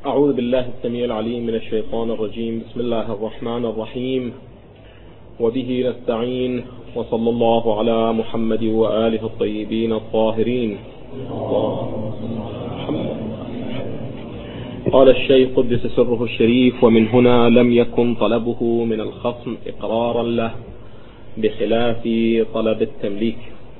أعوذ بالله السميع العليم من الشيطان الرجيم. بسم الله الرحمن الرحيم، وبه نستعين، وصلى الله على محمد وآله الطيبين الطاهرين. قال الشيخ قدس سره الشريف: ومن هنا لم يكن طلبه من الخصم إقرارا له بخلاف طلب التمليك.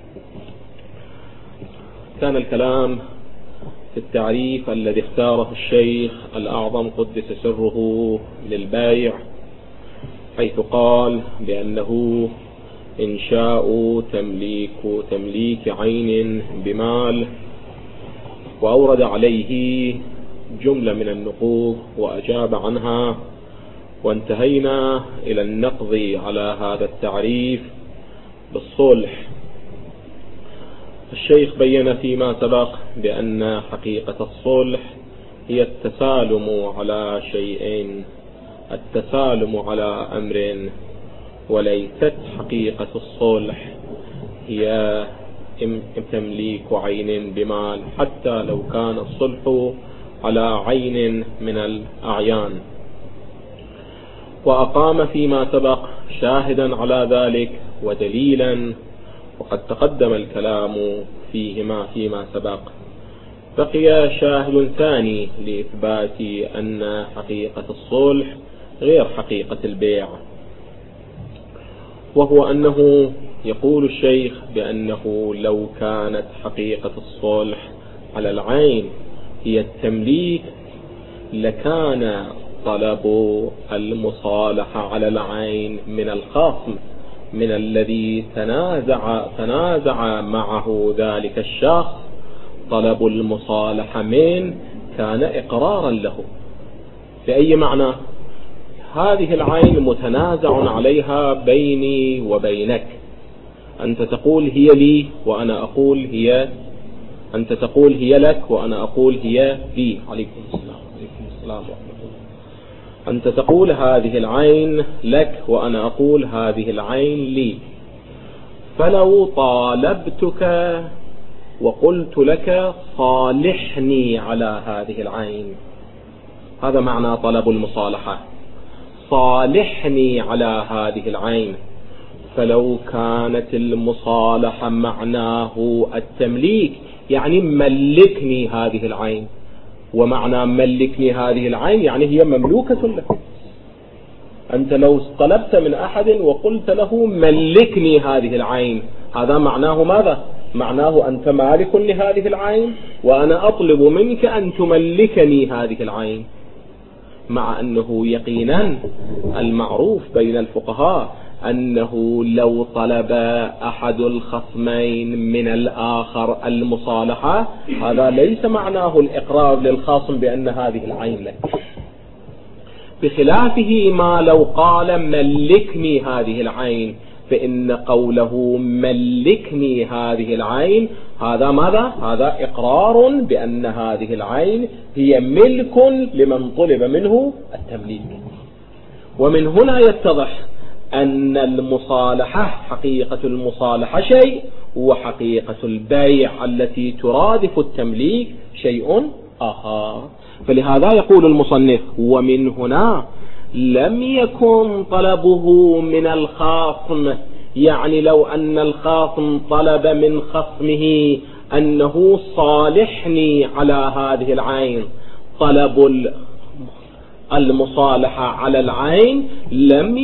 كان الكلام في التعريف الذي اختاره الشيخ الأعظم قدس سره للبايع، حيث قال بأنه إنشاء تمليك عين بمال، وأورد عليه جملة من النقوض وأجاب عنها، وانتهينا إلى النقض على هذا التعريف بالصلح. الشيخ بين فيما سبق بأن حقيقة الصلح هي التسالم على شيئين، التسالم على أمر، وليست حقيقة الصلح هي تمليك عين بمال، حتى لو كان الصلح على عين من الأعيان. وأقام فيما سبق شاهدا على ذلك ودليلا، وقد تقدم الكلام فيما سبق. بقي شاهد ثاني لإثبات أن حقيقة الصلح غير حقيقة البيع، وهو أنه يقول الشيخ بأنه لو كانت حقيقة الصلح على العين هي التمليك لكان طلب المصالحة على العين من الخصم، من الذي تنازع معه ذلك الشخص، طلب المصالحة من كان إقرارا له. بأي معنى؟ هذه العين متنازع عليها بيني وبينك، أنت تقول هي لي وأنا أقول هي، أنت تقول هي لك وأنا أقول هي لي. عليكم السلام ورحمة الله. أنت تقول هذه العين لك وأنا أقول هذه العين لي. فلو طالبتك وقلت لك صالحني على هذه العين، هذا معنى طلب المصالحة، صالحني على هذه العين. فلو كانت المصالحة معناه التمليك، يعني ملكني هذه العين، ومعنى ملكني هذه العين يعني هي مملوكة لك. أنت لو طلبت من أحد وقلت له ملكني هذه العين، هذا معناه ماذا؟ معناه أنت مالك لهذه العين، وأنا أطلب منك أن تملكني هذه العين. مع أنه يقينا المعروف بين الفقهاء أنه لو طلب أحد الخصمين من الآخر المصالحة، هذا ليس معناه الإقرار للخصم بأن هذه العين لك، بخلافه ما لو قال ملكني هذه العين، فإن قوله ملكني هذه العين هذا ماذا؟ هذا إقرار بأن هذه العين هي ملك لمن طلب منه التمليك. ومن هنا يتضح أن المصالحة، حقيقة المصالحة شيء، وحقيقة البيع التي ترادف التمليك شيء آخر. فلهذا يقول المصنف: ومن هنا لم يكن طلبه من الخاصم، يعني لو أن الخاصم طلب من خصمه أنه صالحني على هذه العين، طلب المصالحة على العين لم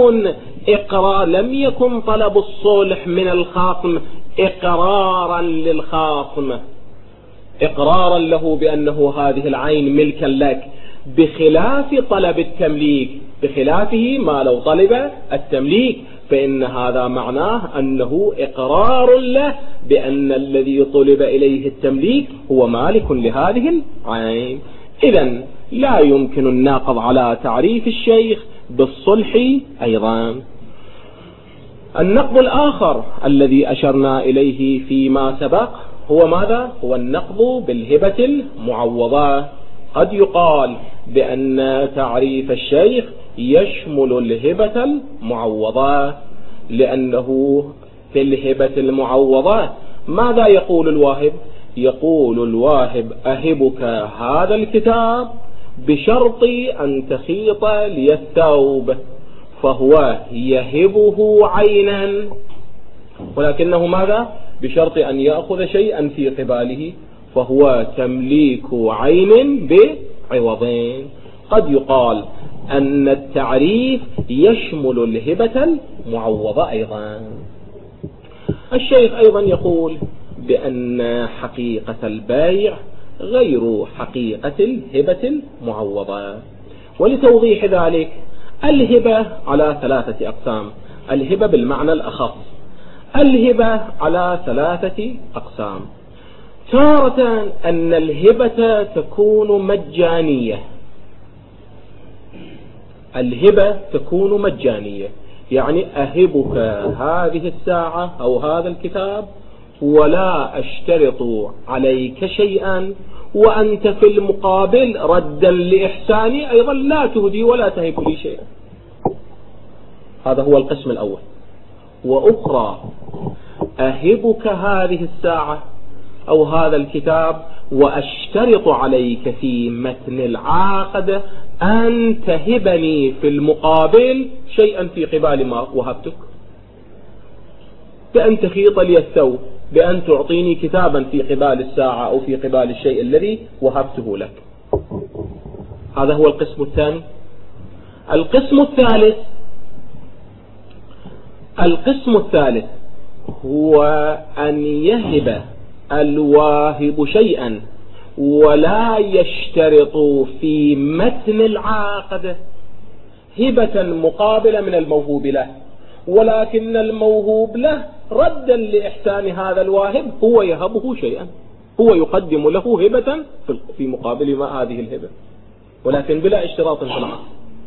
يكن طلب الصلح من الخاصم إقرارا للخاصم، إقرارا له بأنه هذه العين ملكا لك، بخلاف طلب التمليك. بخلافه ما لو طلب التمليك، فإن هذا معناه أنه إقرار له بأن الذي طلب إليه التمليك هو مالك لهذه العين. إذن لا يمكن الناقض على تعريف الشيخ بالصلح أيضا. النقض الآخر الذي أشرنا إليه فيما سبق هو ماذا؟ هو النقض بالهبة المعوضة. قد يقال بأن تعريف الشيخ يشمل الهبة المعوضة، لأنه في الهبة المعوضة ماذا يقول الواهب؟ يقول الواهب: أهبك هذا الكتاب بشرط أن تخيط لي الثوب، فهو يهبه عينا، ولكنه ماذا؟ بشرط أن يأخذ شيئا في قباله، فهو تمليك عين بعوضين. قد يقال أن التعريف يشمل الهبة المعوضة أيضا. الشيخ أيضا يقول بأن حقيقة البيع غير حقيقة الهبة المعوضة. ولتوضيح ذلك، الهبة على 3 أقسام. الهبة بالمعنى الأخص، الهبة على 3 أقسام. تارة أن الهبة تكون مجانية، الهبة تكون مجانية، يعني أهبك هذه الساعة أو هذا الكتاب ولا أشترط عليك شيئا، وأنت في المقابل ردا لإحساني أيضا لا تهدي ولا تهب لي شيئا. هذا هو القسم الأول. وأخرى، أهبك هذه الساعة أو هذا الكتاب وأشترط عليك في متن العقد أن تهبني في المقابل شيئا في قبال ما وهبتك، بأن تخيط لي الثوب، بأن تعطيني كتابا في قبال الساعة أو في قبال الشيء الذي وهبته لك. هذا هو القسم الثاني. القسم الثالث هو أن يهب الواهب شيئا ولا يشترط في متن العقد هبة مقابلة من الموهوب له، ولكن الموهوب له ردا لإحسان هذا الواهب هو يهبه شيئا، هو يقدم له هبة في مقابل ما هذه الهبة، ولكن بلا اشتراط في العقد.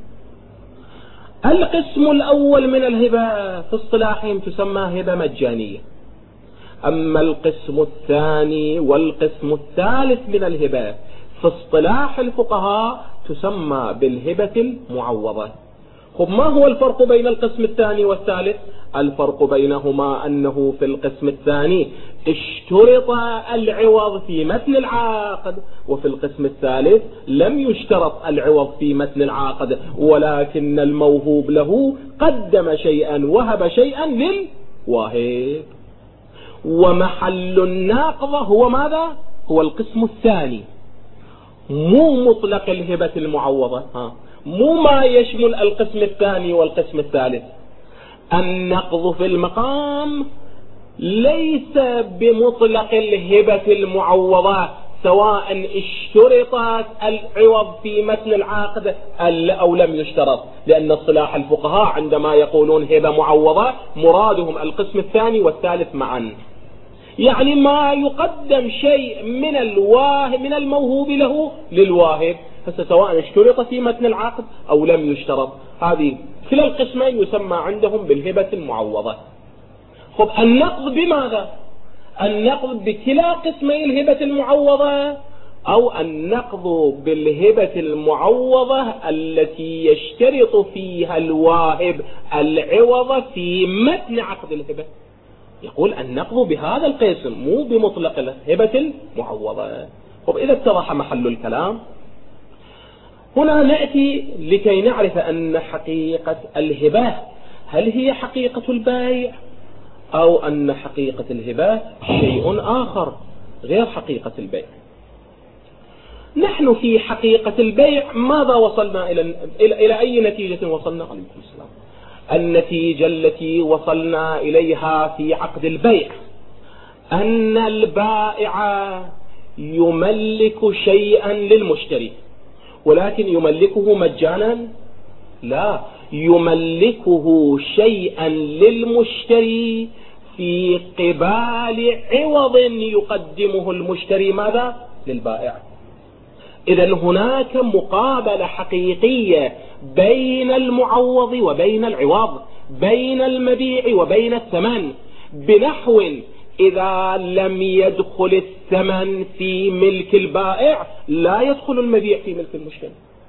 القسم الأول من الهبة في اصطلاحهم تسمى هبة مجانية. أما القسم الثاني والقسم الثالث من الهبة في اصطلاح الفقهاء تسمى بالهبة المعوضة. خب، ما هو الفرق بين القسم الثاني والثالث؟ الفرق بينهما أنه في القسم الثاني اشترط العوض في متن العقد، وفي القسم الثالث لم يشترط العوض في متن العقد، ولكن الموهوب له قدم شيئا وهب شيئا للواهب. ومحل الناقضة هو ماذا؟ هو القسم الثاني، مو مطلق الهبة المعوضة، مو ما يشمل القسم الثاني والقسم الثالث. النقض في المقام ليس بمطلق الهبة المعوضة، سواء اشترطت العوض في متن العقد أو لم يشترط، لأن اصطلاح الفقهاء عندما يقولون هبة معوضة مرادهم القسم الثاني والثالث معا، يعني ما يقدم شيء من الموهوب له للواهب، سواء اشترط في متن العقد أو لم يشترط. هذه كلا القسمين يسمى عندهم بالهبة المعوضة. خب، النقض بماذا؟ النقض بكلا قسمي الهبة المعوضة، أو النقض بالهبة المعوضة التي يشترط فيها الواهب العوض في متن عقد الهبة. يقول النقض بهذا القسم مو بمطلق الهبة المعوضة. خب، إذا اتضح محل الكلام، هنا نأتي لكي نعرف أن حقيقة الهبة هل هي حقيقة البيع أو أن حقيقة الهبة شيء آخر غير حقيقة البيع. نحن في حقيقة البيع ماذا وصلنا إلى أي نتيجة وصلنا؟ عليكم السلام. النتيجة التي وصلنا إليها في عقد البيع أن البائع يملك شيئا للمشتري، ولكن يملكه مجانا؟ لا، يملكه شيئا للمشتري في قبال عوض يقدمه المشتري ماذا؟ للبائع. إذن هناك مقابلة حقيقية بين المعوض وبين العوض، بين المبيع وبين الثمن، بنحو إذا لم يدخل الثمن في ملك البائع لا يدخل المبيع في ملك المشتري.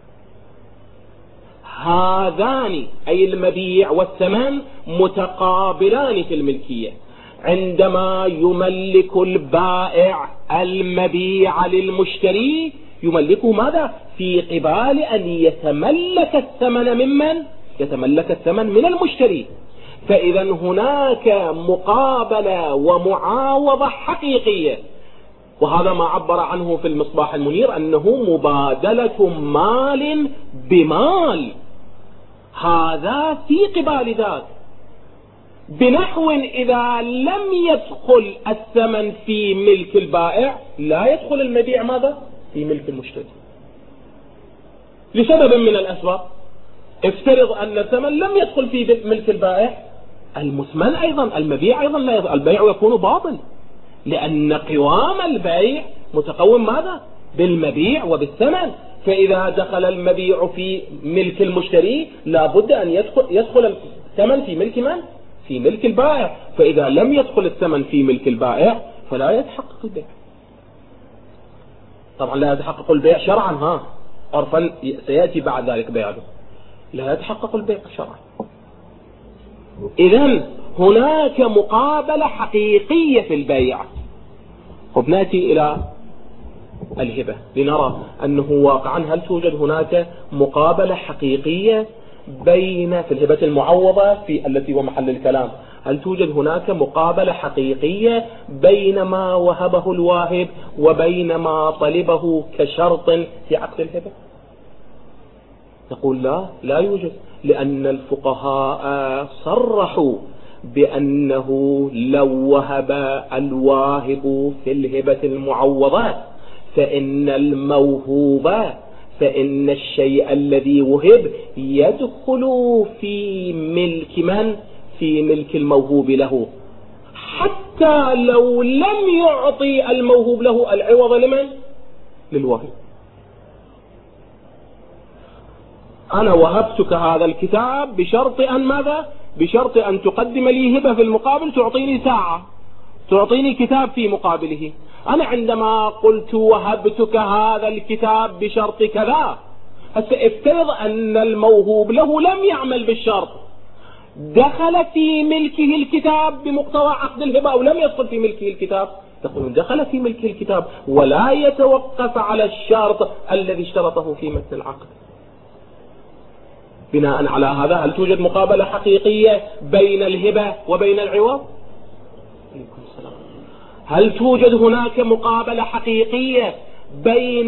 هذان أي المبيع والثمن متقابلان في الملكية. عندما يملك البائع المبيع للمشتري يملكه ماذا؟ في قبال أن يتملك الثمن ممن؟ يتملك الثمن من المشتري. فإذا هناك مقابلة ومعاوضة حقيقية، وهذا ما عبر عنه في المصباح المنير أنه مبادلة مال بمال، هذا في قبال ذاك، بنحو إذا لم يدخل الثمن في ملك البائع لا يدخل المبيع ماذا؟ في ملك المشتري، لسبب من الأسباب. افترض أن الثمن لم يدخل في ملك البائع، المثمن أيضا، المبيع أيضا لا يدخل، البيع يكون باطل، لأن قوام البيع متقوم ماذا؟ بالمبيع وبالثمن. فإذا دخل المبيع في ملك المشتري لابد أن يدخل الثمن في ملك من؟ في ملك البائع. فإذا لم يدخل الثمن في ملك البائع فلا يتحقق البيع. طبعا لا يتحقق البيع شرعا، عرفا سيأتي بعد ذلك بيانه، لا يتحقق البيع شرعا. إذن هناك مقابلة حقيقية في البيع. وبنأتي إلى الهبة لنرى أنه واقعا هل توجد هناك مقابلة حقيقية بين في الهبة المعوضة في التي هو محل الكلام، هل توجد هناك مقابلة حقيقية بين ما وهبه الواهب وبين ما طلبه كشرط في عقد الهبة؟ نقول لا يوجد، لأن الفقهاء صرحوا بأنه لو وهب الواهب في الهبة المعوضات فإن الموهوب، فإن الشيء الذي وهب يدخل في ملك من؟ في ملك الموهوب له، حتى لو لم يعطي الموهوب له العوض لمن؟ للواهب. أنا وهبتك هذا الكتاب بشرط أن ماذا؟ بشرط أن تقدم لي هبة في المقابل، تعطيني ساعة، تعطيني كتاب في مقابله. أنا عندما قلت وهبتك هذا الكتاب بشرط كذا، هسه افترض أن الموهوب له لم يعمل بالشرط، دخل في ملكه الكتاب بمقتضى عقد الهبة أو لم يدخل في ملكه الكتاب؟ تقول دخل في ملكه الكتاب ولا يتوقف على الشرط الذي اشترطه في متن العقد. بناء على هذا هل توجد مقابلة حقيقية بين الهبة وبين العوض؟ هل توجد هناك مقابلة حقيقية بين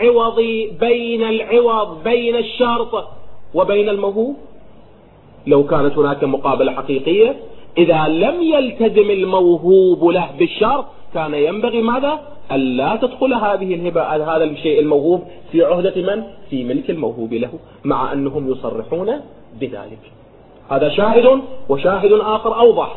العوض بين الشرط وبين الموهوب؟ لو كانت هناك مقابلة حقيقية، إذا لم يلتزم الموهوب له بالشرط كان ينبغي ماذا؟ ألا تدخل هذه الهبة، هذا الشيء الموهوب في عهدة من؟ في ملك الموهوب له، مع أنهم يصرحون بذلك. هذا شاهد، وشاهد آخر أوضح،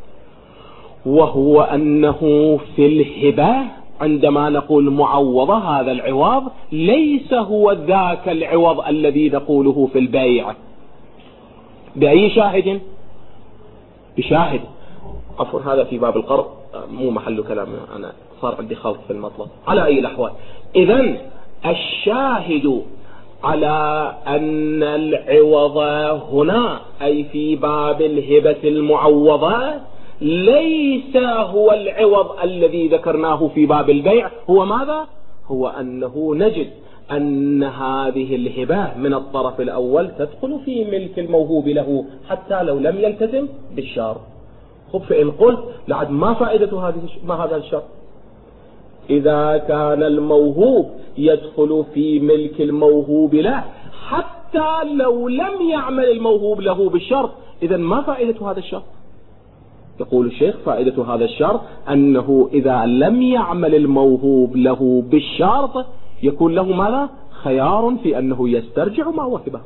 وهو أنه في الهبة عندما نقول معوضة هذا العوض ليس هو ذاك العوض الذي نقوله في البيع. بأي شاهد؟ بشاهد. عفوا هذا في باب القرض مو محل كلام، أنا صار عندي خلط في المطلب. على أي الأحوال، إذن الشاهد على أن العوض هنا أي في باب الهبة المعوضة ليس هو العوض الذي ذكرناه في باب البيع، هو ماذا؟ هو أنه نجد أن هذه الهبة من الطرف الأول تدخل في ملك الموهوب له حتى لو لم يلتزم بالشرط. خب فإن قلت لعد ما فائدة هذا الشرط؟ إذا كان الموهوب يدخل في ملك الموهوب له حتى لو لم يعمل الموهوب له بالشرط، إذا ما فائدة هذا الشرط؟ يقول الشيخ فائدة هذا الشرط أنه إذا لم يعمل الموهوب له بالشرط يكون له ماذا؟ خيار في أنه يسترجع ما وهبه.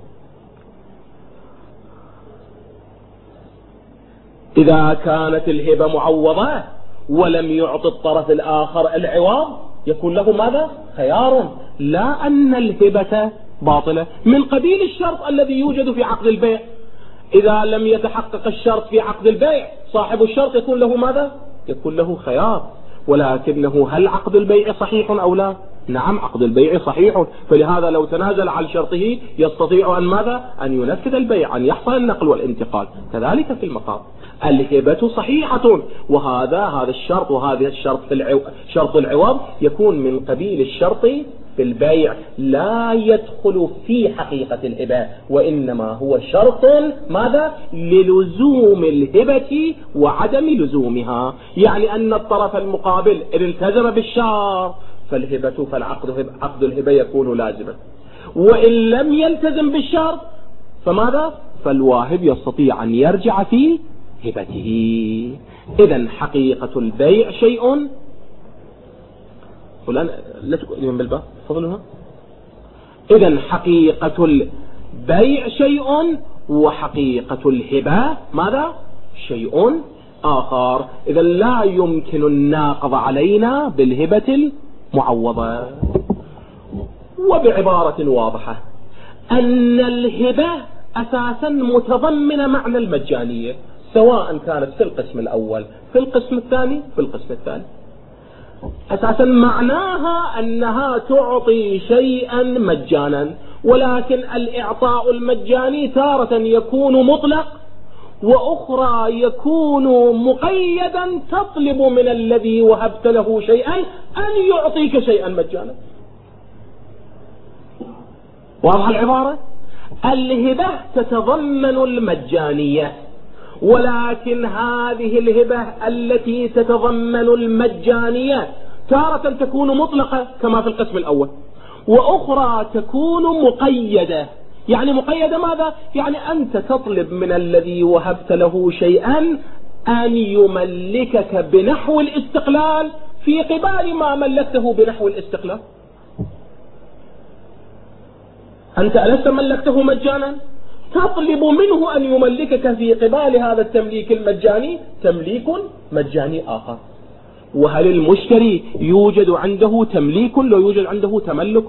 إذا كانت الهبة معوضة ولم يعطي الطرف الآخر العوض يكون له ماذا؟ خيار، لا أن الهبة باطلة من قبيل الشرط الذي يوجد في عقد البيع. إذا لم يتحقق الشرط في عقد البيع صاحب الشرط يكون له ماذا؟ يكون له خيار. ولكنه هل عقد البيع صحيح أو لا؟ نعم عقد البيع صحيح، فلهذا لو تنازل عن شرطه يستطيع أن ماذا؟ أن ينفذ البيع، أن يحصل النقل والانتقال. كذلك في المقام الهبة صحيحة، وهذا الشرط وهذا الشرط في شرط العوض يكون من قبيل الشرط بالبيع لا يدخل في حقيقة الهبة، وإنما هو شرط ماذا؟ للزوم الهبة وعدم لزومها. يعني أن الطرف المقابل إن التزم بالشرط فعقد الهبة يكون لازما، وإن لم يلتزم بالشرط فماذا؟ فالواهب يستطيع أن يرجع في هبته. إذن حقيقة البيع شيء، والآن لا تقولون بالباب فضلها. إذن حقيقة البيع شيء، وحقيقة الهبة ماذا؟ شيء آخر. إذن لا يمكن الناقض علينا بالهبة المعوضة. وبعبارة واضحة أن الهبة أساسا متضمنة معنى المجانية، سواء كانت في القسم الأول في القسم الثاني في القسم الثالث. أساسا معناها أنها تعطي شيئا مجانا، ولكن الإعطاء المجاني تارة يكون مطلق، وأخرى يكون مقيدا، تطلب من الذي وهبت له شيئا أن يعطيك شيئا مجانا. واضح العبارة؟ الهبة تتضمن المجانية، ولكن هذه الهبة التي تتضمن المجانية تارة تكون مطلقة كما في القسم الأول، وأخرى تكون مقيدة. يعني مقيدة ماذا؟ يعني أنت تطلب من الذي وهبت له شيئا أن يملكك بنحو الاستقلال في قبال ما ملكته بنحو الاستقلال. أنت ألست ملكته مجانا؟ تطلب منه أن يملكك في قبال هذا التمليك المجاني تمليك مجاني آخر. وهل المشتري يوجد عنده تمليك لا يوجد عنده تملك؟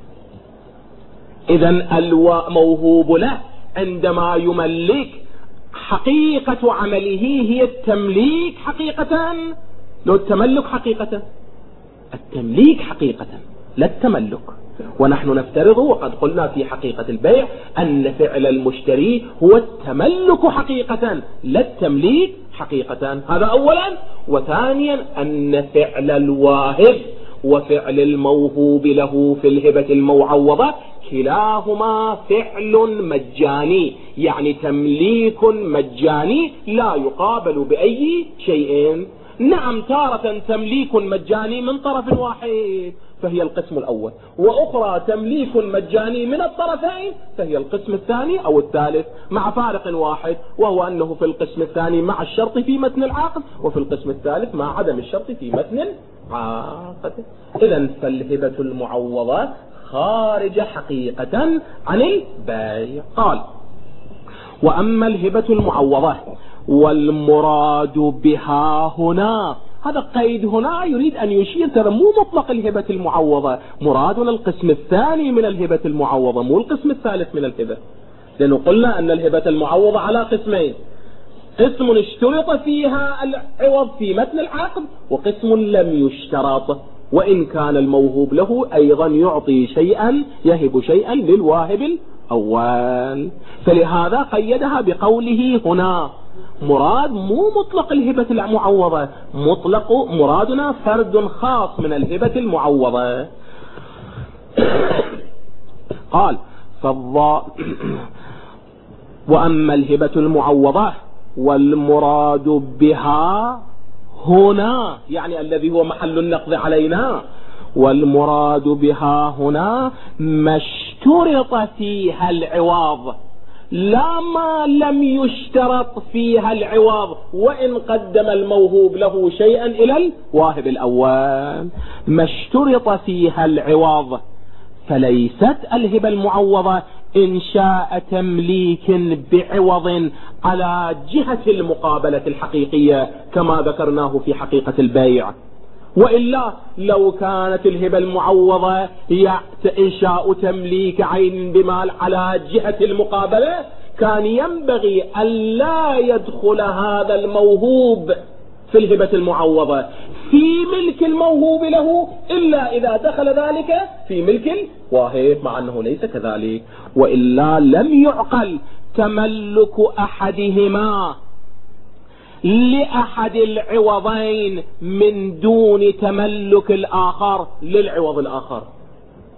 إذن الموهوب له عندما يملك حقيقة عمله هي التمليك حقيقة لو التملك حقيقة؟ التمليك حقيقة لا التملك. ونحن نفترض وقد قلنا في حقيقة البيع أن فعل المشتري هو التملك حقيقة لا التمليك حقيقة. هذا أولا. وثانيا أن فعل الواهب وفعل الموهوب له في الهبة المعوضة كلاهما فعل مجاني، يعني تمليك مجاني لا يقابل بأي شيء. نعم تارة تمليك مجاني من طرف واحد فهي القسم الأول، وأخرى تمليك مجاني من الطرفين فهي القسم الثاني أو الثالث، مع فارق واحد، وهو أنه في القسم الثاني مع الشرط في متن العقد، وفي القسم الثالث مع عدم الشرط في متن العقد. إذن فالهبة المعوضة خارج حقيقة عن البيع. قال: وأما الهبة المعوضة والمراد بها هنا، هذا قيد هنا يريد أن يشير ترى مو مطلق الهبة المعوضة، مرادنا القسم الثاني من الهبة المعوضة مو القسم الثالث من الهبة، لأنه قلنا أن الهبة المعوضة على قسمين: قسم اشترط فيها العوض في متن العقد، وقسم لم يشترط، وإن كان الموهوب له أيضا يعطي شيئا يهب شيئا للواهب الأول. فلهذا قيدها بقوله هنا مراد مو مطلق الهبة المعوضة، مطلق مرادنا فرد خاص من الهبة المعوضة. قال: وأما الهبة المعوضة والمراد بها هنا، يعني الذي هو محل النقض علينا، والمراد بها هنا ما اشترط فيها العوض لا ما لم يشترط فيها العوض، وإن قدم الموهوب له شيئا إلى الواهب الأول. ما اشترط فيها العوض، فليست الهبة المعوضة إنشاء تمليك بعوض على جهة المقابلة الحقيقية كما ذكرناه في حقيقة البيع، وإلا لو كانت الهبة المعوضة هي إنشاء تمليك عين بمال على جهة المقابلة كان ينبغي أن لا يدخل هذا الموهوب في الهبة المعوضة في ملك الموهوب له إلا إذا دخل ذلك في ملك الواهب، مع أنه ليس كذلك، وإلا لم يعقل تملك أحدهما لأحد العوضين من دون تملك الآخر للعوض الآخر.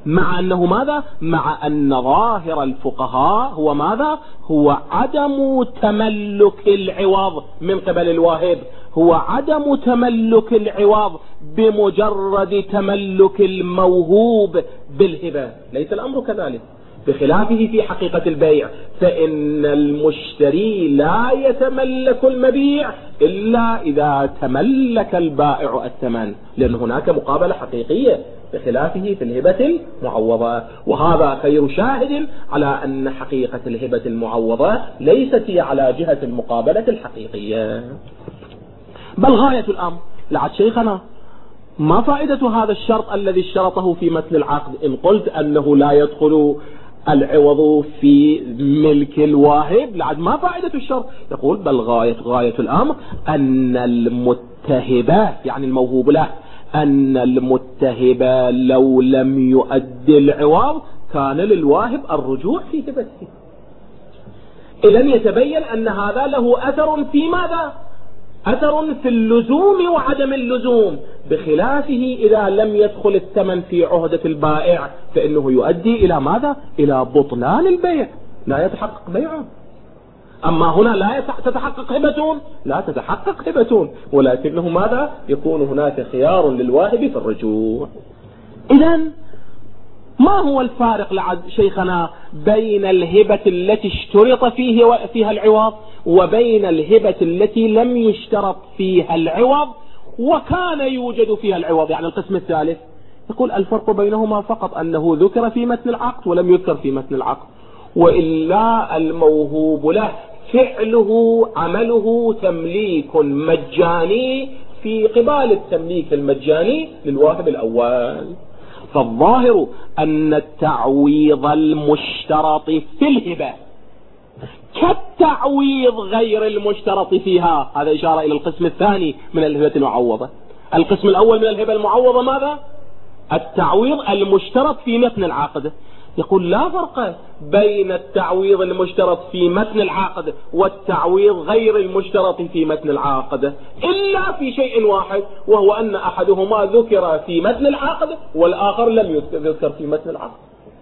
مع أنه ماذا؟ مع أن ظاهر الفقهاء هو ماذا؟ هو عدم تملك العوض من قبل الواهب، هو عدم تملك العوض بمجرد تملك الموهوب بالهبة. ليس الأمر كذلك، بخلافه في حقيقة البيع، فإن المشتري لا يتملك المبيع إلا إذا تملك البائع الثمن، لأن هناك مقابلة حقيقية، بخلافه في الهبة المعوضة. وهذا خير شاهد على أن حقيقة الهبة المعوضة ليست هي على جهة المقابلة الحقيقية. بل غاية الأمر لعد شيخنا ما فائدة هذا الشرط الذي اشترطه في متن العقد إن قلت أنه لا يدخل العوض في ملك الواهب؟ لعد ما فائدة الشرط؟ يقول بل غاية الأمر أن المتهبة يعني الموهوب له، أن المتهبة لو لم يؤدي العوض كان للواهب الرجوع في هبته. إذن يتبين أن هذا له أثر في ماذا؟ أثر في اللزوم وعدم اللزوم، بخلافه إذا لم يدخل الثمن في عهدة البائع فإنه يؤدي إلى ماذا؟ إلى بطلان البيع، لا يتحقق بيعه. أما هنا لا تتحقق هبة، لا تتحقق هبة، ولكنه ماذا؟ يكون هناك خيار للواهب في الرجوع. إذن ما هو الفارق لعد شيخنا بين الهبة التي اشترط فيها العوض وبين الهبة التي لم يشترط فيها العوض وكان يوجد فيها العوض، يعني القسم الثالث؟ يقول الفرق بينهما فقط أنه ذكر في متن العقد ولم يذكر في متن العقد، وإلا الموهوب له فعله عمله تمليك مجاني في قبال التمليك المجاني للواهب الأول. فالظاهر أن التعويض المشترط في الهبة كالتعويض غير المشترط فيها. هذا إشارة إلى القسم الثاني من الهبة المعوضة. القسم الأول من الهبة المعوضة ماذا؟ التعويض المشترط في متن العقد. يقول لا فرق بين التعويض المشترط في متن العقد والتعويض غير المشترط في متن العقد إلا في شيء واحد، وهو أن أحدهما ذكر في متن العقد والآخر لم يذكر في متن العقد.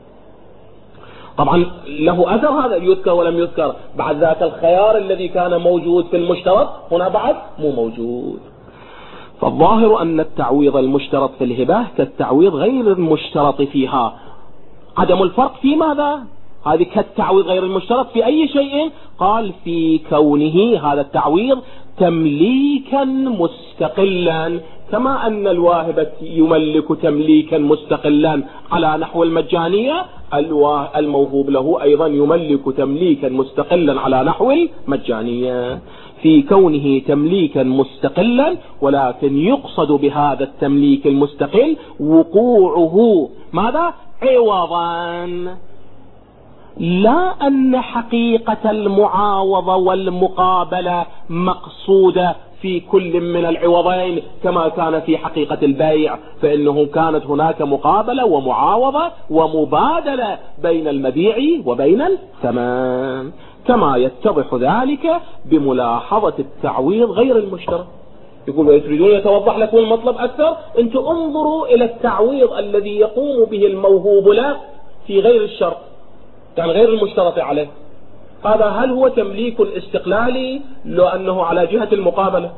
طبعا له أثر هذا يذكر ولم يذكر، بعد ذاك الخيار الذي كان موجود في المشترط هنا بعد مو موجود. فالظاهر أن التعويض المشترط في الهبة كالتعويض غير المشترط فيها. عدم الفرق في ماذا؟ هذه كالتعويض غير المشترط في أي شيء؟ قال في كونه هذا التعويض تمليكا مستقلا، كما أن الواهب يملك تمليكا مستقلا على نحو المجانية، الموهوب له أيضا يملك تمليكا مستقلا على نحو المجانية، في كونه تمليكا مستقلا، ولكن يقصد بهذا التمليك المستقل وقوعه ماذا؟ عوضا، لا أن حقيقة المعاوضة والمقابلة مقصودة في كل من العوضين كما كان في حقيقة البيع، فإنه كانت هناك مقابلة ومعاوضة ومبادلة بين المبيع وبين الثمن، كما يتضح ذلك بملاحظة التعويض غير المشترط. يقول ويريدون يتوضح لكم المطلب أكثر، أنتم انظروا إلى التعويض الذي يقوم به الموهوب له في غير الشرط، يعني غير المشترط عليه. هذا هل هو تمليك استقلالي لو أنه على جهة المقابلة؟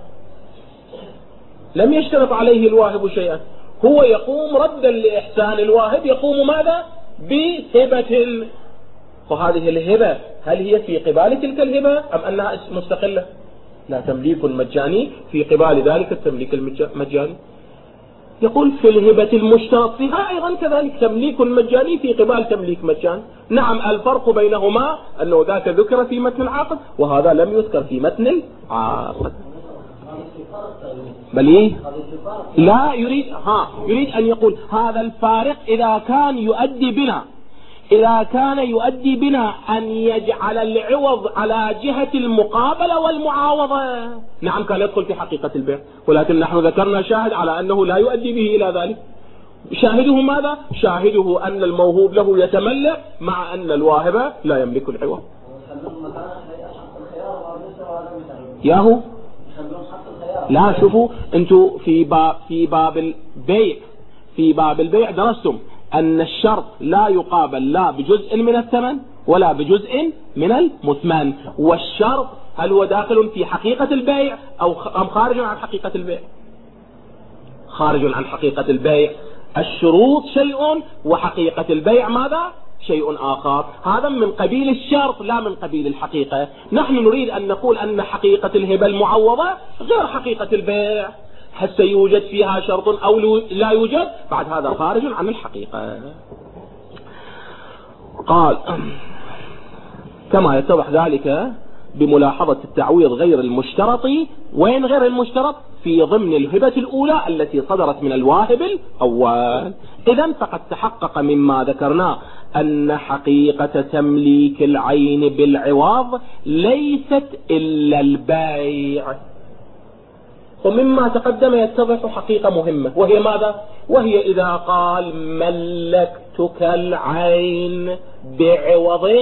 لم يشترط عليه الواهب شيئا، هو يقوم ردا لإحسان الواهب، يقوم ماذا؟ بهبة. وهذه الهبة هل هي في قبال تلك الهبة أم أنها مستقلة؟ لا، تمليك مجاني في قبال ذلك التمليك المجاني. يقول في الهبة المشترط فيها أيضا كذلك تمليك مجاني في قبال تمليك مجاني. نعم، الفرق بينهما أنه ذاك ذكر في متن العقد وهذا لم يذكر في متن العقد. بل إيه؟ لا يريد أن يقول هذا الفارق إذا كان يؤدي بنا أن يجعل العوض على جهة المقابلة والمعاوضة. نعم، كان يدخل في حقيقة البيع، ولكن نحن ذكرنا شاهد على أنه لا يؤدي به إلى ذلك. شاهده ماذا؟ شاهده أن الموهوب له يتملك مع أن الواهب لا يملك العوض. ياهو لا، شوفوا أنتوا في باب البيع درستم أن الشرط لا يقابل لا بجزء من الثمن ولا بجزء من المثمن. والشرط هل هو داخل في حقيقة البيع أم خارج عن حقيقة البيع؟ خارج عن حقيقة البيع. الشروط شيء وحقيقة البيع ماذا؟ شيء آخر. هذا من قبيل الشرط لا من قبيل الحقيقة. نحن نريد أن نقول أن حقيقة الهبة المعوضة غير حقيقة البيع، هل سيوجد فيها شرط أو لا يوجد؟ بعد هذا خارج عن الحقيقة. قال كما يتضح ذلك بملاحظة التعويض غير المشترط. وين غير المشترط؟ في ضمن الهبة الأولى التي صدرت من الواهب الأول. إذن فقد تحقق مما ذكرنا أن حقيقة تمليك العين بالعوض ليست إلا البيع. ومما تقدم يتضح حقيقة مهمة، وهي ماذا؟ وهي إذا قال ملكتك العين بعوض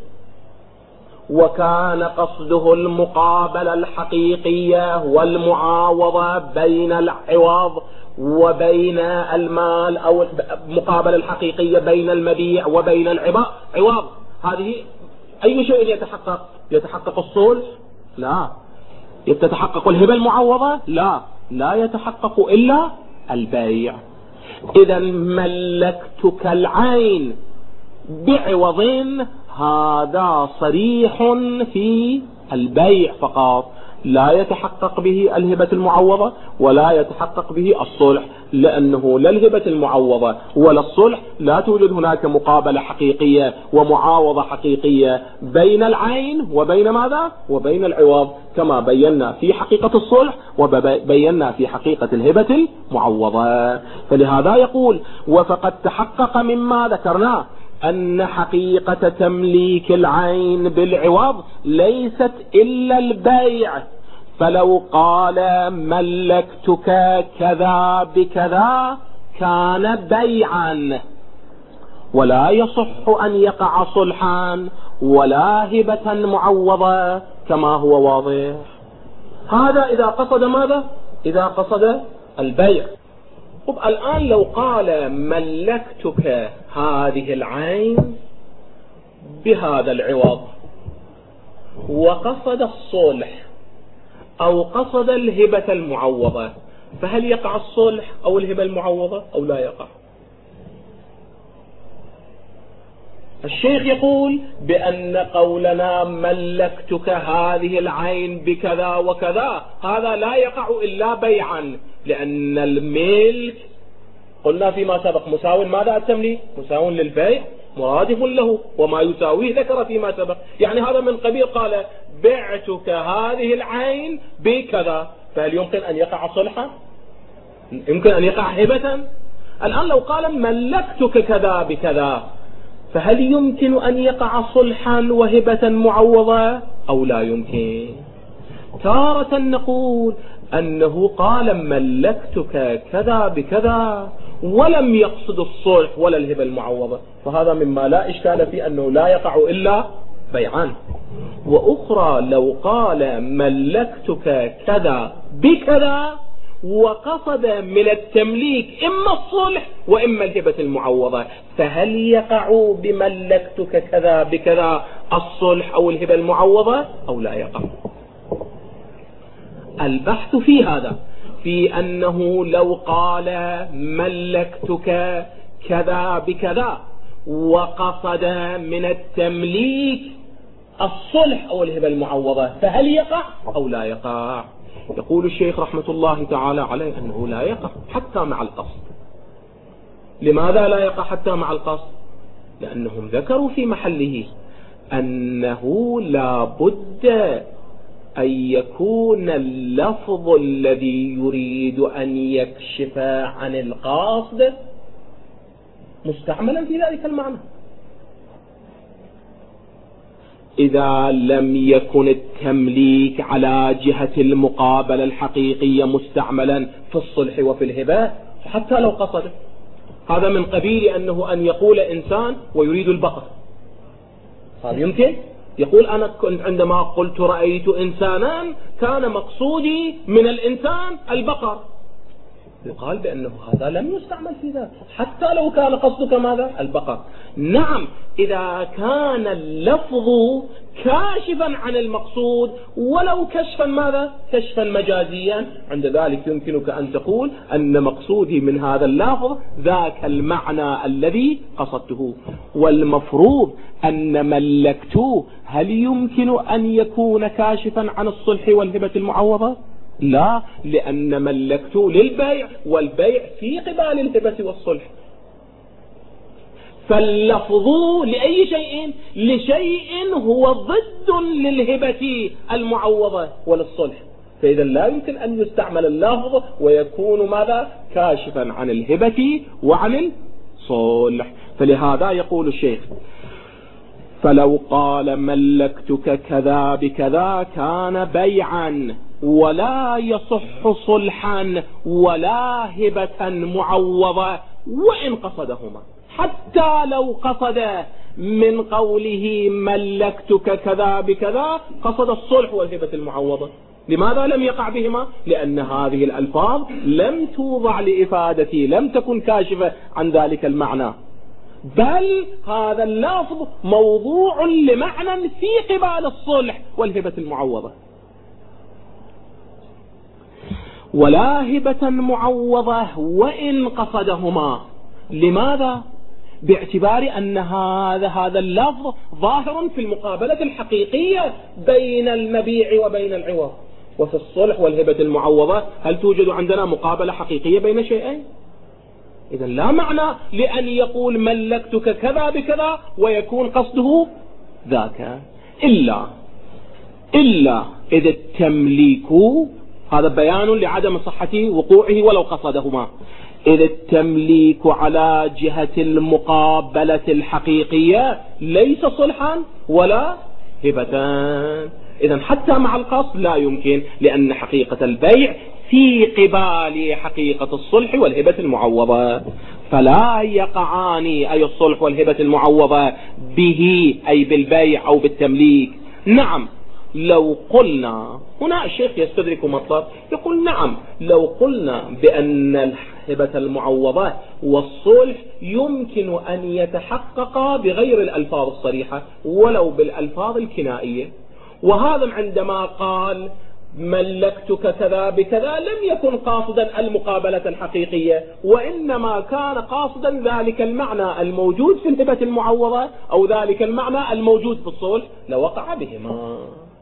وكان قصده المقابلة الحقيقية والمعاوضة بين العوض وبين المال، أو المقابلة الحقيقية بين المبيع وبين العوض، هذه أي شيء يتحقق؟ يتحقق الصلح؟ لا. يتحقق الهبة المعوضة؟ لا يتحقق إلا البيع. إذا ملكتك العين بعوض هذا صريح في البيع فقط، لا يتحقق به الهبة المعوضة ولا يتحقق به الصلح، لأنه لا الهبة المعوضة ولا الصلح لا توجد هناك مقابلة حقيقية ومعاوضة حقيقية بين العين وبين ماذا؟ وبين العوض، كما بينا في حقيقة الصلح وبينا في حقيقة الهبة المعوضة. فلهذا يقول وفقد تحقق مما ذكرناه أن حقيقة تمليك العين بالعوض ليست إلا البيع. فلو قال ملكتك كذا بكذا كان بيعا، ولا يصح أن يقع صلحا ولا هبة معوضة كما هو واضح. هذا إذا قصد ماذا؟ إذا قصد البيع. طب الآن لو قال ملكتك هذه العين بهذا العوض وقصد الصلح أو قصد الهبة المعوضة، فهل يقع الصلح أو الهبة المعوضة أو لا يقع؟ الشيخ يقول بأن قولنا ملكتك هذه العين بكذا وكذا هذا لا يقع إلا بيعا، لأن الملك قلنا فيما سبق مساو ماذا التمليك؟ مساو للبيع مرادف له، وما يساويه ذكر فيما سبق. يعني هذا من قبيل قال بعتك هذه العين بكذا، فهل يمكن أن يقع صلحا؟ يمكن أن يقع هبة؟ الآن لو قال ملكتك كذا بكذا فهل يمكن أن يقع صلحا وهبة معوضة أو لا يمكن؟ تارة نقول أنه قال ملكتك كذا بكذا ولم يقصد الصلح ولا الهبة المعوضة، فهذا مما لا إشكال فيه أنه لا يقع إلا بيعان. وأخرى لو قال ملكتك كذا بكذا وقصد من التمليك إما الصلح وإما الهبة المعوضة، فهل يقع بملكتك كذا بكذا الصلح أو الهبة المعوضة أو لا يقع؟ البحث في هذا في أنه لو قال ملكتك كذا بكذا وقصد من التمليك الصلح أو الهبة المعوضة فهل يقع أو لا يقع؟ يقول الشيخ رحمة الله تعالى عليه أنه لا يقع حتى مع القصد. لماذا لا يقع حتى مع القصد؟ لأنهم ذكروا في محله أنه لا بد أن يكون اللفظ الذي يريد أن يكشف عن القاصد مستعملا في ذلك المعنى. إذا لم يكن التمليك على جهة المقابلة الحقيقية مستعملا في الصلح وفي الهبة حتى لو قصد، هذا من قبيل أنه أن يقول إنسان ويريد البقر، هذا يمكن يقول أنا كنت عندما قلت رأيت إنسانا كان مقصودي من الإنسان البقر، يقال بأنه هذا لم يستعمل في ذلك حتى لو كان قصدك ماذا؟ البقاء. نعم، إذا كان اللفظ كاشفا عن المقصود ولو كشفا ماذا؟ كشفا مجازيا، عند ذلك يمكنك أن تقول أن مقصودي من هذا اللفظ ذاك المعنى الذي قصدته. والمفروض أن ملكته هل يمكن أن يكون كاشفا عن الصلح والهبة المعوضة؟ لا، لأن ملكته للبيع، والبيع في قبال الهبة والصلح. فاللفظ لأي شيء؟ لشيء هو ضد للهبة المعوضة وللصلح، فإذا لا يمكن أن يستعمل اللفظ ويكون ماذا؟ كاشفا عن الهبة وعن الصلح. فلهذا يقول الشيخ: فلو قال ملكتك كذا بكذا كان بيعا ولا يصح صلحا ولا هبة معوضة وإن قصدهما. حتى لو قصد من قوله ملكتك كذا بكذا قصد الصلح والهبة المعوضة، لماذا لم يقع بهما؟ لأن هذه الألفاظ لم توضع لإفادتي، لم تكن كاشفة عن ذلك المعنى، بل هذا اللفظ موضوع لمعنى في قبال الصلح والهبة المعوضة. ولا هبة معوضة وإن قصدهما. لماذا؟ باعتبار أن هذا اللفظ ظاهر في المقابلة الحقيقية بين المبيع وبين العوض. وفي الصلح والهبة المعوضة هل توجد عندنا مقابلة حقيقية بين شيئين؟ إذا لا معنى لأن يقول ملكتك كذا بكذا ويكون قصده ذاك، إلا إذا التمليك، هذا بيان لعدم صحة وقوعه ولو قصدهما، إذا التمليك على جهة المقابلة الحقيقية ليس صلحا ولا هبة، إذا حتى مع القصد لا يمكن، لأن حقيقة البيع في قبال حقيقة الصلح والهبة المعوضة، فلا يقعان أي الصلح والهبة المعوضة به أي بالبيع أو بالتمليك. نعم، لو قلنا هنا الشيخ يستدرك مطلب، يقول نعم لو قلنا بأن الهبة المعوضة والصلح يمكن أن يتحقق بغير الألفاظ الصريحة ولو بالألفاظ الكنائية، وهذا عندما قال ملكتك كذا بكذا لم يكن قاصدا المقابلة الحقيقية، وإنما كان قاصدا ذلك المعنى الموجود في الهبة المعوضة أو ذلك المعنى الموجود في الصلح لوقع بهما.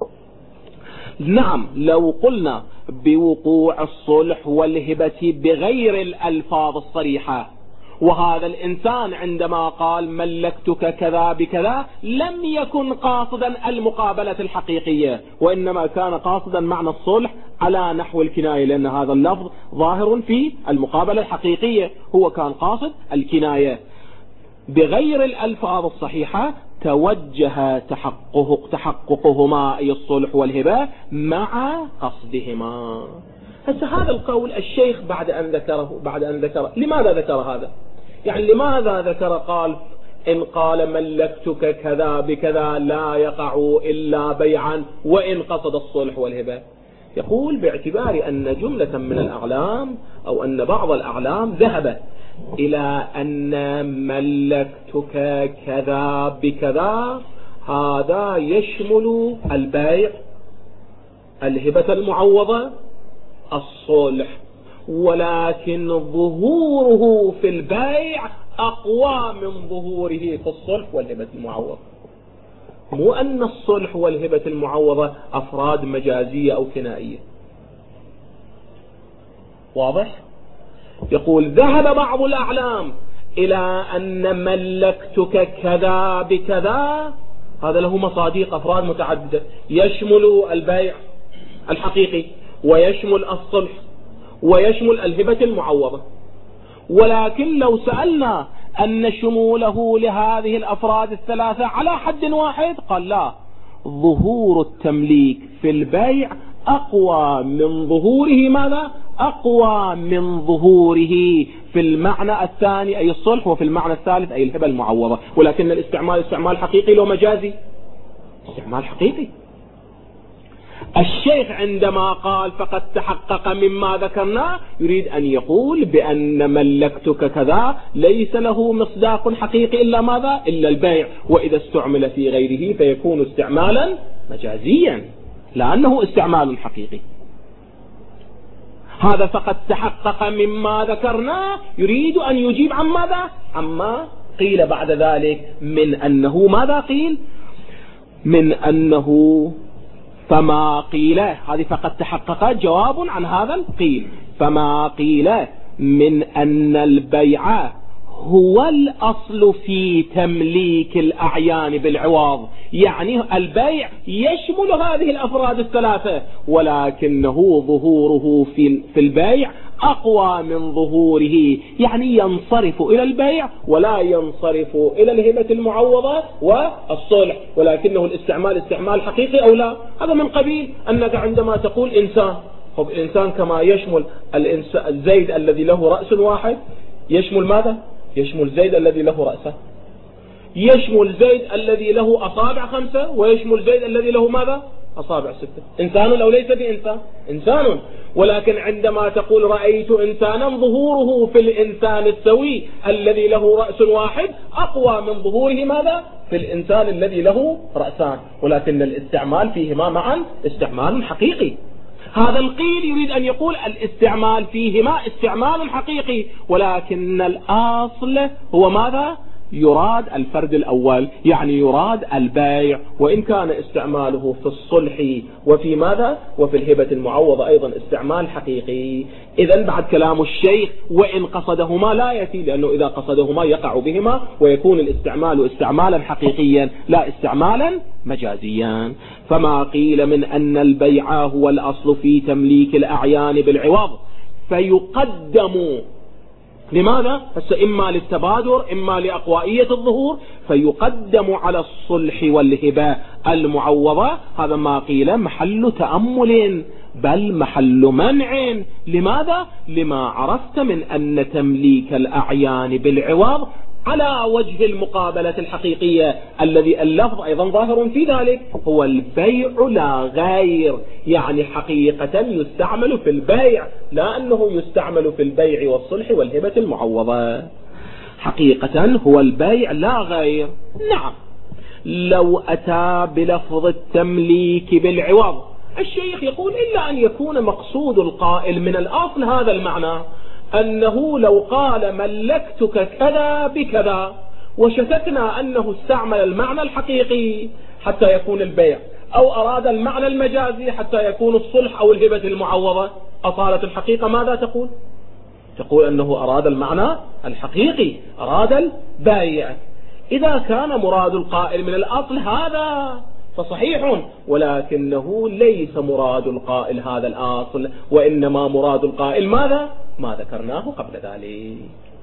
نعم، لو قلنا بوقوع الصلح والهبة بغير الألفاظ الصريحة، وهذا الإنسان عندما قال ملكتك كذا بكذا لم يكن قاصدا المقابلة الحقيقية، وإنما كان قاصدا معنى الصلح على نحو الكناية، لأن هذا اللفظ ظاهر في المقابلة الحقيقية، هو كان قاصد الكناية. بغير الألفاظ الصحيحة توجه تحققهما أي الصلح والهبة مع قصدهما. هذا القول الشيخ بعد أن ذكره لماذا ذكر هذا؟ يعني لماذا ذكر قال إن قال ملكتك كذا بكذا لا يقع إلا بيعا وإن قصد الصلح والهبة؟ يقول باعتبار أن جملة من الأعلام أو أن بعض الأعلام ذهب إلى أن ملكتك كذا بكذا هذا يشمل البيع، الهبة المعوضة، الصلح، ولكن ظهوره في البيع أقوى من ظهوره في الصلح والهبة المعوضة. مو أن الصلح والهبة المعوضة أفراد مجازية أو كنائية. واضح؟ يقول ذهب بعض الأعلام إلى أن ملكتك كذا بكذا هذا له مصادق أفراد متعددة، يشمل البيع الحقيقي ويشمل الصلح ويشمل الهبة المعوضة. ولكن لو سألنا أن شموله لهذه الأفراد الثلاثة على حد واحد، قال لا، ظهور التمليك في البيع أقوى من ظهوره ماذا؟ أقوى من ظهوره في المعنى الثاني أي الصلح، وفي المعنى الثالث أي الهبة المعوضة. ولكن الاستعمال استعمال حقيقي لو مجازي؟ استعمال حقيقي. الشيخ عندما قال فقد تحقق مما ذكرناه يريد أن يقول بأن ملكتك كذا ليس له مصداق حقيقي إلا ماذا؟ إلا البيع، وإذا استعمل في غيره فيكون استعمالا مجازيا لأنه استعمال حقيقي. هذا فقد تحقق مما ذكرناه يريد أن يجيب عن ماذا؟ عما قيل بعد ذلك من أنه ماذا قيل؟ من أنه فما قيل، هذه فقد تحقق جواب عن هذا القيل. فما قيل من أن البيع هو الأصل في تمليك الأعيان بالعوض، يعني البيع يشمل هذه الأفراد الثلاثة، ولكنه ظهوره في البيع أقوى من ظهوره، يعني ينصرف إلى البيع ولا ينصرف إلى الهبة المعوضة والصلح، ولكنه الاستعمال استعمال حقيقي أو لا. هذا من قبيل أنك عندما تقول إنسان، طب الإنسان كما يشمل الزيد الذي له رأس واحد يشمل ماذا؟ يشمل زيد الذي له رأسه، يشمل زيد الذي له أصابع 5، ويشمل زيد الذي له ماذا؟ أصابع 6. إنسان أو ليس بإنسان؟ إنسان. ولكن عندما تقول رأيت إنسانا، ظهوره في الإنسان السوي الذي له رأس واحد أقوى من ظهوره ماذا؟ في الإنسان الذي له رأسان، ولكن الاستعمال فيهما معا استعمال حقيقي. هذا القيل يريد أن يقول الاستعمال فيهما استعمال حقيقي، ولكن الأصل هو ماذا؟ يراد الفرد الأول، يعني يراد البيع، وإن كان استعماله في الصلح وفي ماذا؟ وفي الهبة المعوضة أيضا استعمال حقيقي. إذن بعد كلام الشيخ وإن قصدهما لا يأتي، لأنه إذا قصدهما يقع بهما ويكون الاستعمال استعمالا حقيقيا لا استعمالا مجازيا. فما قيل من أن البيع هو الأصل في تمليك الأعيان بالعوض فيقدم لماذا؟ إما للتبادر إما لأقوائية الظهور، فيقدم على الصلح والهبة المعوضة. هذا ما قيل محل تأمل بل محل منع. لماذا؟ لما عرفت من أن تمليك الأعيان بالعوض على وجه المقابلة الحقيقية الذي اللفظ أيضا ظاهر في ذلك هو البيع لا غير، يعني حقيقة يستعمل في البيع، لا أنه يستعمل في البيع والصلح والهبة المعوضة. حقيقة هو البيع لا غير. نعم، لو أتى بلفظ التمليك بالعوض الشيخ يقول إلا أن يكون مقصود القائل من الأصل هذا المعنى، أنه لو قال ملكتك كذا بكذا وشككنا أنه استعمل المعنى الحقيقي حتى يكون البيع، أو أراد المعنى المجازي حتى يكون الصلح أو الهبة المعوضة، أصالة الحقيقة ماذا تقول؟ تقول أنه أراد المعنى الحقيقي، أراد البيع. إذا كان مراد القائل من الأصل هذا فصحيح، ولكنه ليس مراد القائل هذا الأصل، وإنما مراد القائل ماذا؟ ما ذكرناه قبل ذلك.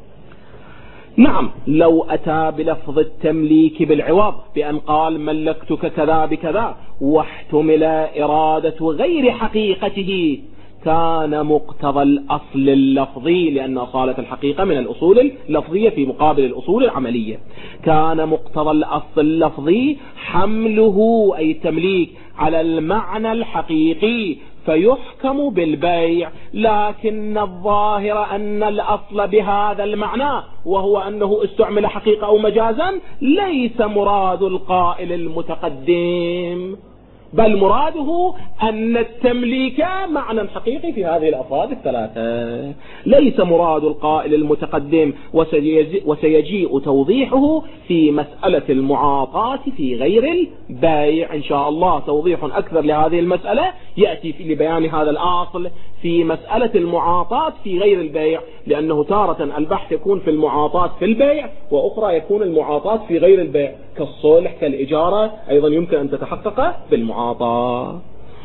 نعم، لو أتى بلفظ التمليك بالعوض بأن قال ملكتك كذا بكذا واحتمل إرادة غير حقيقته كان مقتضى الأصل اللفظي، لأن أصالة الحقيقة من الأصول اللفظية في مقابل الأصول العملية. كان مقتضى الأصل اللفظي حمله أي التمليك على المعنى الحقيقي فيحكم بالبيع، لكن الظاهر أن الأصل بهذا المعنى وهو أنه استعمل حقيقة أو مجازا ليس مراد القائل المتقدم، بل مراده أن التمليك معنى حقيقي في هذه الأفراد الثلاثة، ليس مراد القائل المتقدم. وسيجيء توضيحه في مسألة المعاطاة في غير البيع إن شاء الله، توضيح أكثر لهذه المسألة يأتي لبيان هذا الأصل في مسألة المعاطاة في غير البيع، لأنه تارة البحث يكون في المعاطاة في البيع، وأخرى يكون المعاطاة في غير البيع كالصلح كالإجارة، أيضا يمكن أن تتحقق بالمعاطاة.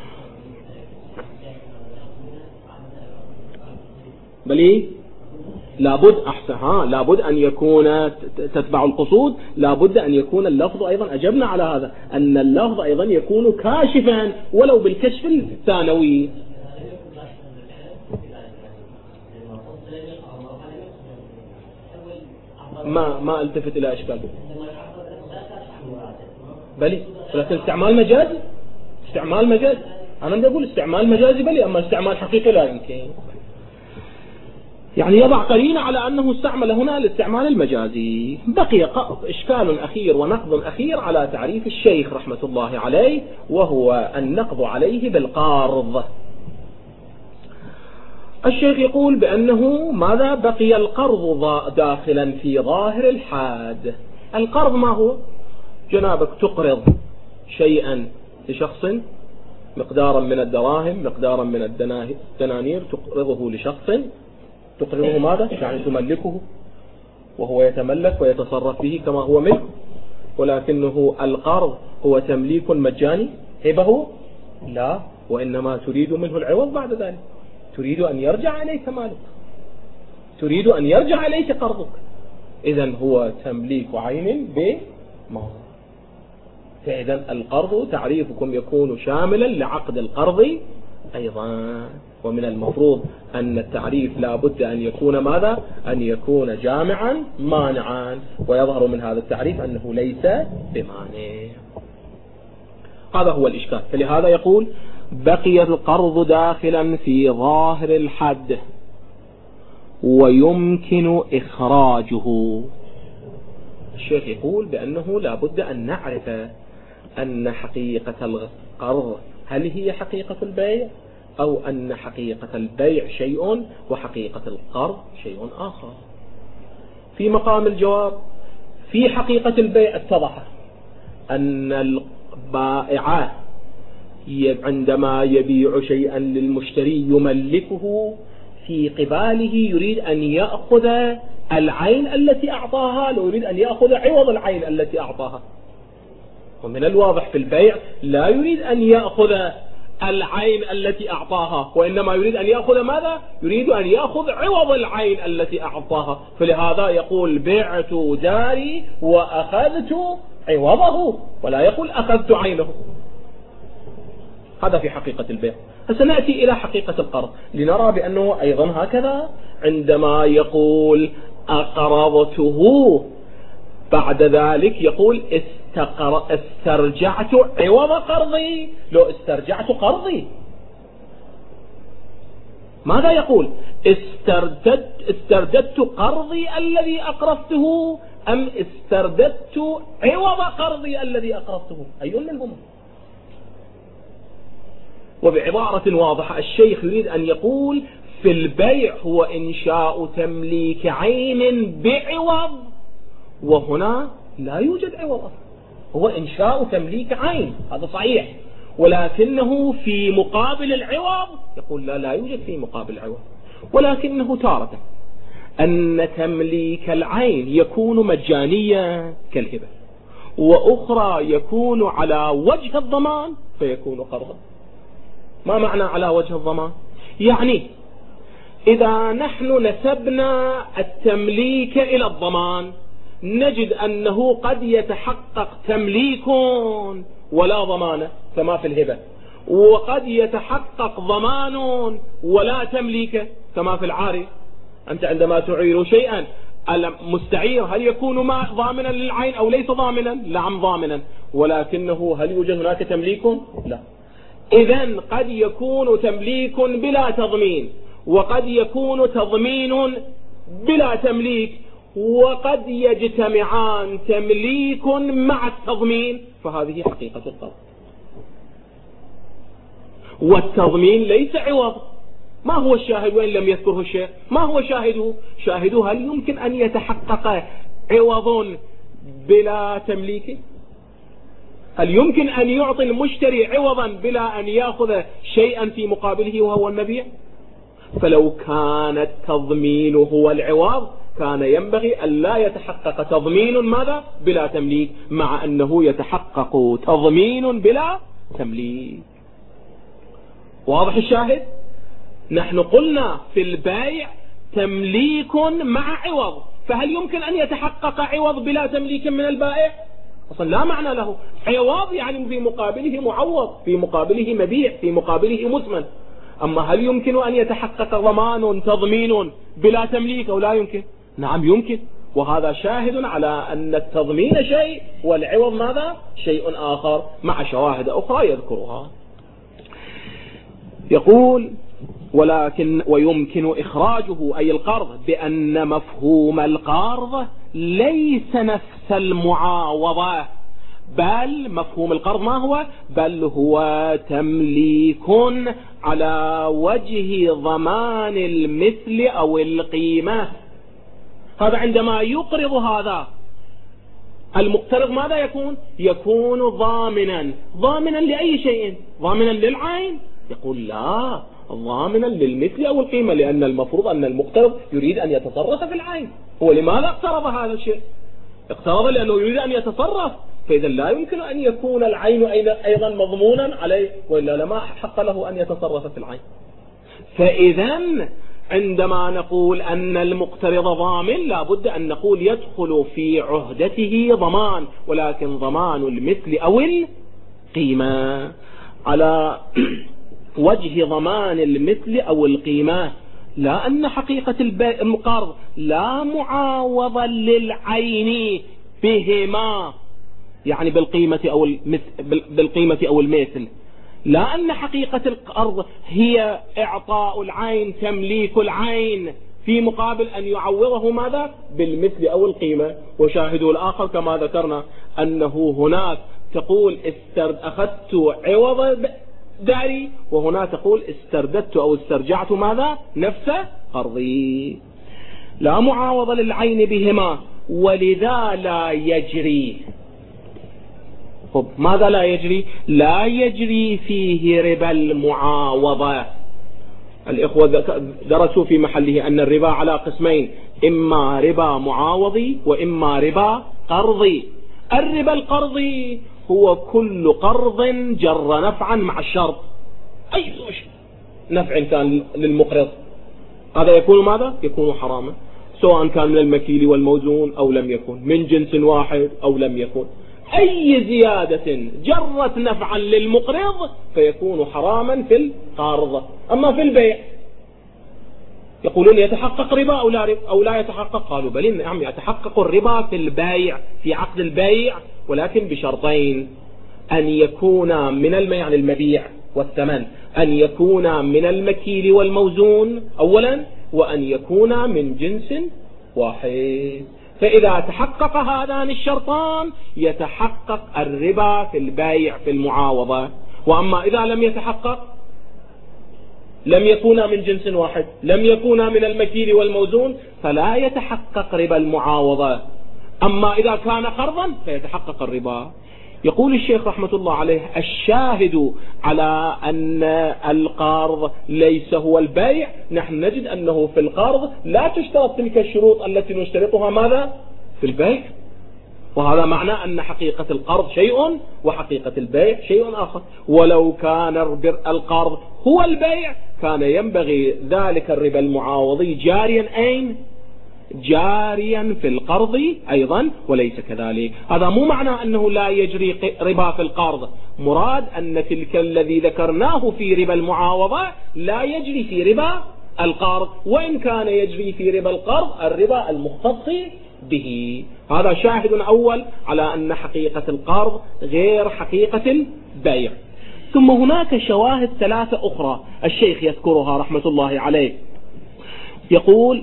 بل لابد لابد أن يكون تتبع القصود، لابد أن يكون اللفظ أيضا أجبنا على هذا، أن اللفظ أيضا يكون كاشفا ولو بالكشف الثانوي. ما التفت إلى أشكال، بل ولكن استعمال مجاز، استعمال مجاز أنا بدي أقول استعمال مجازي بلي، أما استعمال حقيقي لا يمكن. يعني يضع قرينة على أنه استعمل هنا الاستعمال المجازي. بقي إشكال أخير ونقض أخير على تعريف الشيخ رحمة الله عليه، وهو النقض عليه بالقرض. الشيخ يقول بأنه ماذا؟ بقي القرض داخلا في ظاهر الحاد. القرض ما هو؟ جنابك تقرض شيئا لشخص مقدارا من الدراهم، مقدارا من الدنانير، تقرضه لشخص. تقرضه ماذا؟ يعني تملكه وهو يتملك ويتصرف به كما هو ملك، ولكنه القرض هو تمليك مجاني هبه؟ لا، وإنما تريد منه العوض بعد ذلك. تريد أن يرجع إليك مالك، تريد أن يرجع إليك قرضك. إذن هو تمليك عين بمال. فإذن القرض تعريفكم يكون شاملا لعقد القرض أيضا. ومن المفروض أن التعريف لا بد أن يكون ماذا؟ أن يكون جامعا مانعا، ويظهر من هذا التعريف أنه ليس بمانع. هذا هو الإشكال. فلهذا يقول بقي القرض داخلا في ظاهر الحد ويمكن إخراجه. الشيخ يقول بأنه لا بد أن نعرف أن حقيقة القرض هل هي حقيقة البيع، أو أن حقيقة البيع شيء وحقيقة القرض شيء آخر. في مقام الجواب، في حقيقة البيع اتضح أن البائع عندما يبيع شيئا للمشتري يملكه، في قباله يريد أن يأخذ العين التي أعطاها، لو يريد أن يأخذ عوض العين التي أعطاها. ومن الواضح في البيع لا يريد أن يأخذ العين التي أعطاها، وإنما يريد أن يأخذ ماذا؟ يريد أن يأخذ عوض العين التي أعطاها. فلهذا يقول بعت داري وأخذت عوضه، ولا يقول أخذت عينه. هذا في حقيقة البيع. سنأتي إلى حقيقة القرض لنرى بأنه أيضا هكذا. عندما يقول أقرضته، بعد ذلك يقول استرجعت عوض قرضي. لو استرجعت قرضي ماذا يقول؟ استرددت قرضي الذي أقرضته أم استرددت عوض قرضي الذي أقرضته؟ أي منهما؟ وبعبارة واضحة الشيخ يريد أن يقول في البيع هو إنشاء تمليك عين بعوض، وهنا لا يوجد عوض، هو إنشاء تمليك عين، هذا صحيح، ولكنه في مقابل العوض يقول لا يوجد في مقابل العوض. ولكنه تارة أن تمليك العين يكون مجانيا كالهبة، وأخرى يكون على وجه الضمان فيكون قرضا. ما معنى على وجه الضمان؟ يعني إذا نحن نسبنا التمليك إلى الضمان نجد أنه قد يتحقق تمليك ولا ضمان كما في الهبة، وقد يتحقق ضمان ولا تمليك كما في العاري. أنت عندما تعير شيئا المستعير هل يكون ضامنا للعين أو ليس ضامنا؟ نعم ضامنا، ولكنه هل يوجد هناك تمليك؟ لا. إذن قد يكون تمليك بلا تضمين، وقد يكون تضمين بلا تمليك، وقد يجتمعان تمليك مع التضمين، فهذه حقيقة القرض. والتضمين ليس عوض. ما هو الشاهد وإن لم يذكره الشيخ؟ ما هو شاهده؟ شاهده هل يمكن أن يتحقق عوض بلا تمليك؟ هل يمكن أن يعطي المشتري عوضا بلا أن يأخذ شيئا في مقابله وهو المبيع؟ فلو كان التضمين هو العوض كان ينبغي أن لا يتحقق تضمين ماذا؟ بلا تمليك، مع أنه يتحقق تضمين بلا تمليك. واضح الشاهد؟ نحن قلنا في البيع تمليك مع عوض، فهل يمكن أن يتحقق عوض بلا تمليك من البائع؟ أصلا لا معنى له. عوض يعني في مقابله معوض، في مقابله مبيع، في مقابله مثمن. أما هل يمكن أن يتحقق ضمان تضمين بلا تمليك أو لا يمكن؟ نعم يمكن، وهذا شاهد على أن التضمين شيء والعوض ماذا؟ شيء آخر، مع شواهد أخرى يذكرها. يقول ولكن ويمكن إخراجه أي القرض بأن مفهوم القرض ليس نفس المعاوضة، بل مفهوم القرض ما هو؟ بل هو تمليك على وجه ضمان المثل أو القيمة. هذا عندما يقرض هذا المقترض ماذا يكون؟ يكون ضامنا لأي شيء؟ ضامنا للعين؟ يقول لا، ضامنا للمثل أو القيمة، لأن المفروض أن المقترض يريد أن يتصرف في العين. هو لماذا اقترض هذا الشيء؟ اقترض لأنه يريد أن يتصرف، فإذا لا يمكن أن يكون العين أيضا مضمونا عليه، وإلا لما حق له أن يتصرف في العين. فإذا عندما نقول أن المقترض ضامن لا بد أن نقول يدخل في عهدته ضمان، ولكن ضمان المثل أو القيمة على وجه ضمان المثل أو القيمة، لا أن حقيقة القرض لا معاوضة للعين بهما، يعني بالقيمة أو المثل، لا أن حقيقة القرض هي إعطاء العين، تمليك العين، في مقابل أن يعوضه ماذا؟ بالمثل أو القيمة. وشاهده الآخر كما ذكرنا أنه هناك تقول أخذت عوض داري، وهنا تقول استرددت أو استرجعت ماذا؟ نفس قرضي. لا معاوضة للعين بهما، ولذا لا يجري. طب ماذا لا يجري؟ لا يجري فيه ربا المعاوضة. الإخوة درسوا في محله أن الربا على قسمين، إما ربا معاوضي وإما ربا قرضي. الربا القرضي هو كل قرض جر نفعا مع الشرط، أي نفع كان للمقرض، هذا يكون ماذا؟ يكون حراما، سواء كان من المكيل والموزون أو لم يكن، من جنس واحد أو لم يكن. أي زيادة جرت نفعا للمقرض فيكون حراما في القرض. أما في البيع يقولون يتحقق ربا أو لا يتحقق؟ قالوا بل نعم يتحقق الربا في البيع، في عقد البيع، ولكن بشرطين: أن يكون من يعني المبيع والثمن، أن يكون من المكيل والموزون أولا، وأن يكون من جنس واحد. فإذا تحقق هذان الشرطان يتحقق الربا في البيع في المعاوضة. وأما إذا لم يتحقق، لم يكونا من جنس واحد، لم يكونا من المكيل والموزون، فلا يتحقق ربا المعاوضة. أما إذا كان قرضا فيتحقق الربا. يقول الشيخ رحمة الله عليه: الشاهد على أن القرض ليس هو البيع، نحن نجد أنه في القرض لا تشترط تلك الشروط التي نشترطها ماذا؟ في البيع. وهذا معنى أن حقيقة القرض شيء وحقيقة البيع شيء آخر. ولو كان القرض هو البيع كان ينبغي ذلك الربا المعاوضي جاريا أين؟ جاريا في القرض أيضا، وليس كذلك. هذا مو معنى أنه لا يجري ربا في القرض، مراد أن تلك الذي ذكرناه في ربا المعاوضة لا يجري في ربا القرض، وإن كان يجري في ربا القرض الربا المختص به. هذا شاهد أول على أن حقيقة القرض غير حقيقة البيع. ثم هناك شواهد ثلاثة أخرى الشيخ يذكرها رحمة الله عليه. يقول: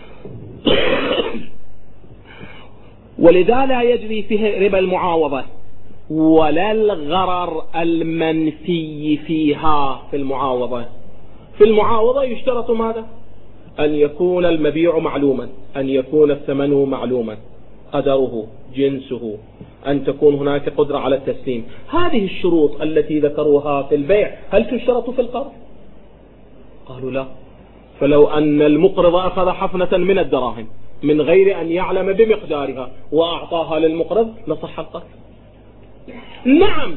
ولذا لا يجري فيه ربا المعاوضة ولا الغرر المنفي فيها. في المعاوضة يشترط ماذا؟ أن يكون المبيع معلوما، أن يكون الثمن معلوما، قدره، جنسه، أن تكون هناك قدرة على التسليم. هذه الشروط التي ذكروها في البيع هل تشترط في القرض؟ قالوا لا. فلو أن المقرض أخذ حفنة من الدراهم من غير أن يعلم بمقدارها وأعطاها للمقرض لصح القرض. نعم،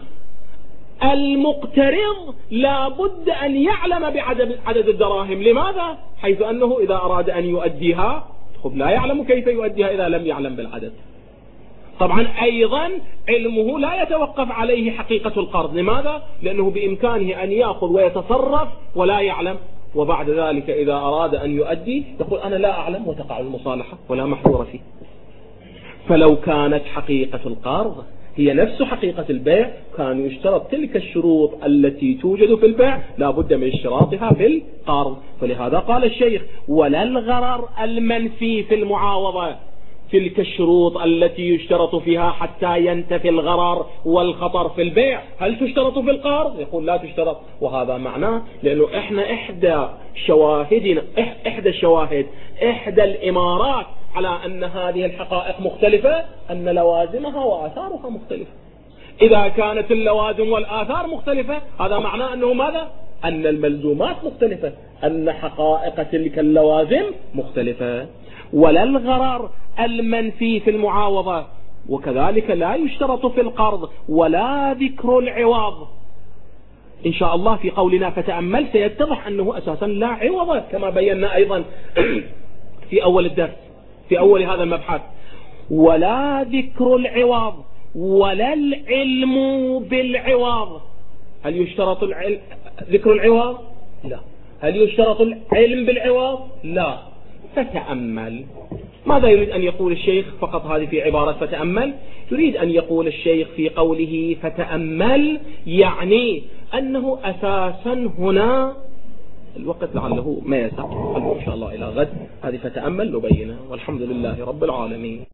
المقترض لا بد أن يعلم بعدد الدراهم. لماذا؟ حيث أنه إذا أراد أن يؤديها لا يعلم كيف يؤديها إذا لم يعلم بالعدد. طبعا أيضا علمه لا يتوقف عليه حقيقة القرض. لماذا؟ لأنه بإمكانه أن يأخذ ويتصرف ولا يعلم، وبعد ذلك إذا أراد أن يؤدي يقول أنا لا أعلم، وتقع المصالحة ولا محظور فيه. فلو كانت حقيقة القرض هي نفس حقيقة البيع، كان يشترط تلك الشروط التي توجد في البيع لا بد من اشتراطها في القرض. فلهذا قال الشيخ ولا الغرر المنفي في المعاوضة، تلك الشروط التي يشترط فيها حتى ينتفي الغرر والخطر في البيع هل تشترط في القرض؟ يقول لا تشترط. وهذا معناه لأنه احنا إحدى الشواهد إحدى الإمارات على أن هذه الحقائق مختلفة أن لوازمها وآثارها مختلفة. إذا كانت اللوازم والآثار مختلفة هذا معناه أنه ماذا؟ أن الملزومات مختلفة، أن حقائق تلك اللوازم مختلفة. ولا الغرر المنفي في المعاوضة، وكذلك لا يشترط في القرض ولا ذكر العوض. إن شاء الله في قولنا فتأمل سيتضح أنه أساسا لا عوض كما بينا أيضا في أول الدرس في أول هذا المبحث. ولا ذكر العوض ولا العلم بالعوض. هل يشترط ذكر العوض؟ لا. هل يشترط العلم بالعوض؟ لا. فتأمل ماذا يريد أن يقول الشيخ؟ فقط هذه في عبارة فتأمل. يريد أن يقول الشيخ في قوله فتأمل يعني أنه أساسا هنا الوقت لعله ما يسع، إن شاء الله إلى غد هذه فتأمل نبينها، والحمد لله رب العالمين.